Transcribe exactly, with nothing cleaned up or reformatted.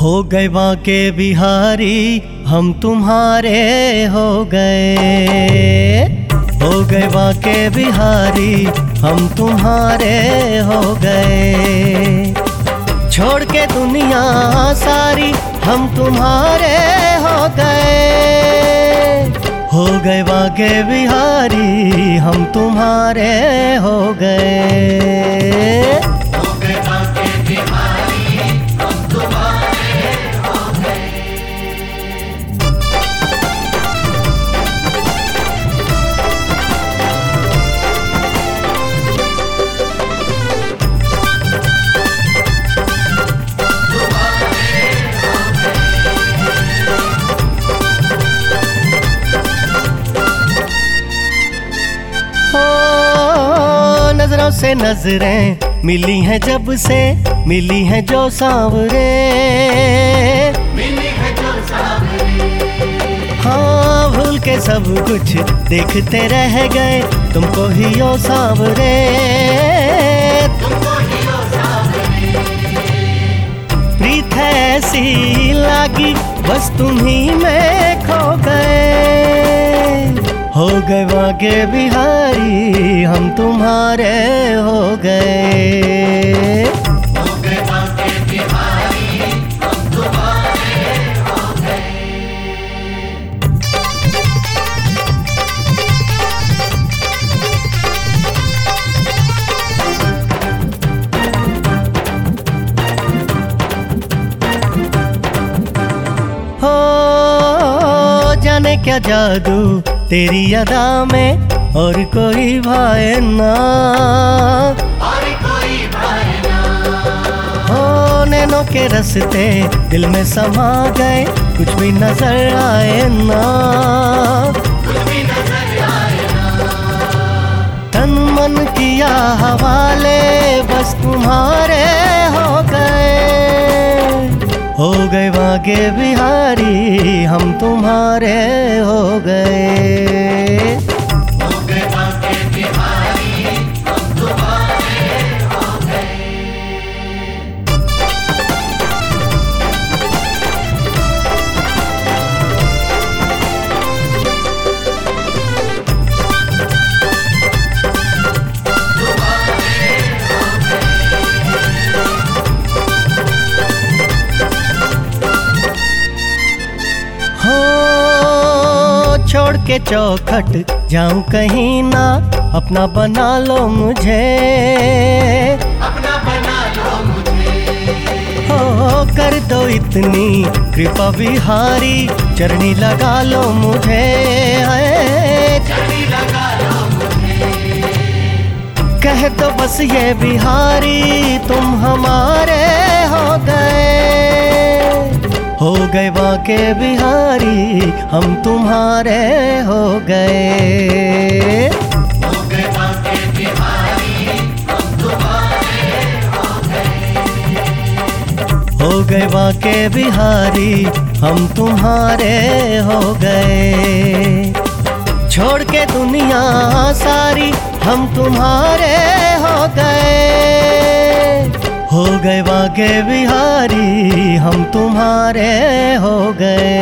हो गए बांके बिहारी हम तुम्हारे हो गए। हो गए बांके बिहारी हम तुम्हारे हो गए। छोड़ के दुनिया सारी हम तुम्हारे हो गए। हो गए बांके बिहारी हम तुम्हारे हो गए। नजरों से नजरें मिली हैं जब से, मिली हैं जो सांवरे, मिली है जो सांवरे। हाँ भूल के सब कुछ देखते रह गए तुमको ही ओ सांवरे। तुमको ही ओ सांवरे। प्रीत है ऐसी लागी बस तुम ही में खो गए। हो गए बांके बिहारी हम तुम्हारे हो गए। हो गए बांके बिहारी हम तुम्हारे हो गए। हो जाने क्या जादू तेरी अदा में और कोई भाए ना, और कोई भाई ना। हो नैनों के रस्ते दिल में समा गए कुछ भी नजर आए ना। कुछ भी नजर आए ना। तन मन किया हवाले बस तुम्हारे हो गए। हो गए बांके बिहारी हम तुम्हारे हो गए। हो गए बांके बिहारी हम तुम्हारे हो गए। छोड़ के चौखट जाऊं कहीं ना अपना बना लो मुझे। अपना बना लो मुझे। हो कर दो इतनी कृपा बिहारी चरनी लगा लो मुझे। चरनी लगा लो मुझे। कह दो बस ये बिहारी तुम हमारे हो गए। हो गए बांके बिहारी हम तुम्हारे हो गए। हो गए बांके बिहारी हम तुम्हारे हो गए। हो गए बांके बिहारी हम तुम्हारे हो गए। छोड़ के दुनिया सारी हम तुम्हारे हो गए। हो गए बांके बिहारी हम तुम्हारे हो गए।